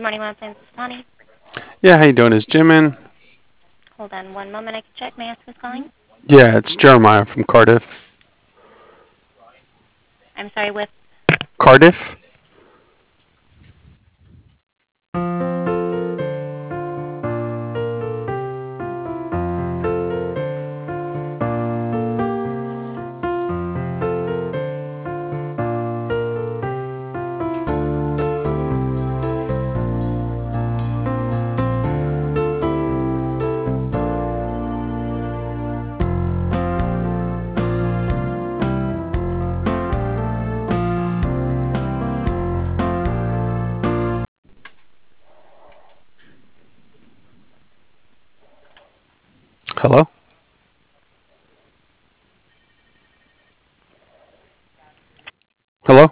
morning, my friend. This is Connie. Yeah, how you doing? Is Jim in? Hold on one moment. I can check. May I ask who's calling? Yeah, it's Jeremiah from Cardiff. I'm sorry, with. Cardiff? Hello? Hello?